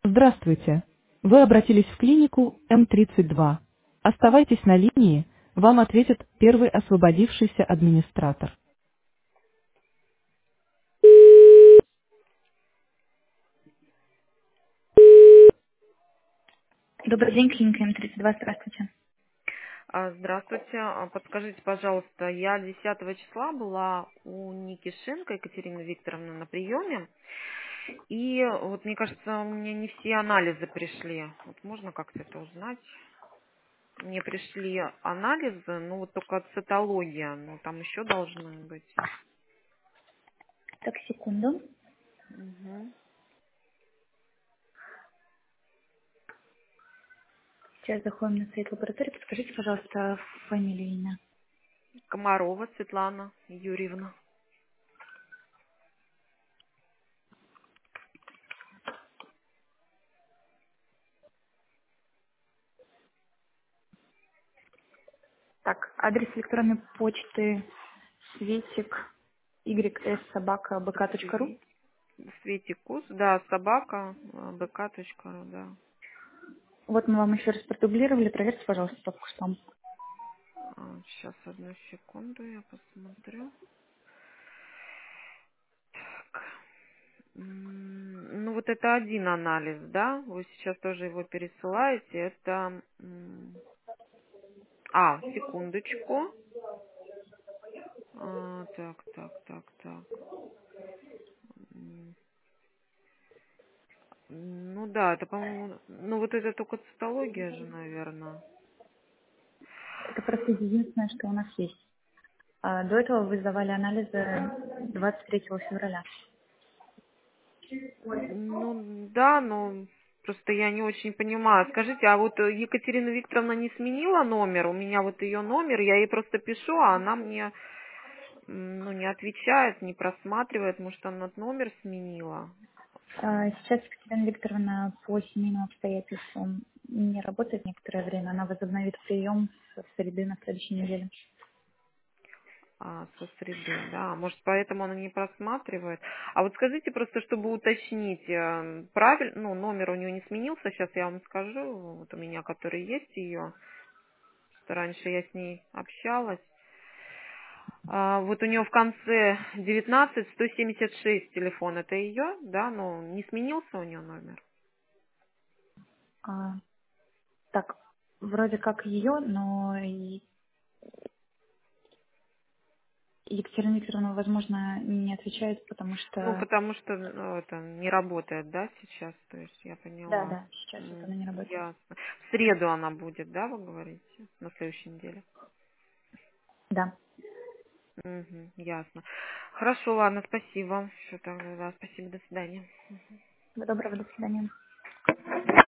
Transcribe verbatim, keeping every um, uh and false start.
Здравствуйте. Вы обратились в клинику М тридцать два. Оставайтесь на линии, вам ответит первый освободившийся администратор. Добрый день, клиника М тридцать два, здравствуйте. А, Здравствуйте. А, Подскажите, пожалуйста, я десятого числа была у Никишенко Екатерины Викторовны на приеме, и вот мне кажется, у меня не все анализы пришли. Вот можно как-то это узнать? Мне пришли анализы, ну вот только цитология, но там еще должны быть. Так, секунду. Мгм. Сейчас заходим на сайт лаборатории. Подскажите, пожалуйста, фамилию, имя. Комарова Светлана Юрьевна. Так, адрес электронной почты светик ys собака bk.ru. Све- Светикус, да, собака, а, бк.ру, да. Вот мы вам еще раз продублировали. Проверьте, пожалуйста, стопку спам. Сейчас, одну секунду, я посмотрю. М, Ну, вот это один анализ, да? Вы сейчас тоже его пересылаете. Это... м, А, секундочку. А, так, так, так, так. М, Ну да, это, по-моему... Ну, вот это только цитология же, наверное. Это просто единственное, что у нас есть. А, До этого вы сдавали анализы двадцать третьего февраля. Ну, да, но просто я не очень понимаю. Скажите, а вот э, Екатерина Викторовна не сменила номер? У меня вот ее номер, я ей просто пишу, а она мне м, ну, не отвечает, не просматривает, может, она номер сменила. А, Сейчас Екатерина Викторовна по семейным обстоятельствам не работает некоторое время. Она возобновит прием с среды на следующей неделе. А, со среды, да. Может, поэтому она не просматривает. А вот скажите просто, чтобы уточнить, правильно, ну, номер у нее не сменился, сейчас я вам скажу, вот у меня, который есть ее, что раньше я с ней общалась. А, вот у нее в конце девятнадцать сто семьдесят шесть телефон, это ее, да, но не сменился у нее номер. А, так, вроде как ее, но и Екатерина Викторовна, возможно, не отвечает, потому Ну, что... потому что ну, это не работает, да, сейчас, то есть я Да, поняла. да, сейчас вот М, она не работает. Ясно. В среду она будет, да, вы говорите, на следующей неделе? Да. Угу, ясно. Хорошо, ладно, спасибо. Что тогда, да, спасибо, до свидания. Всего доброго, до свидания.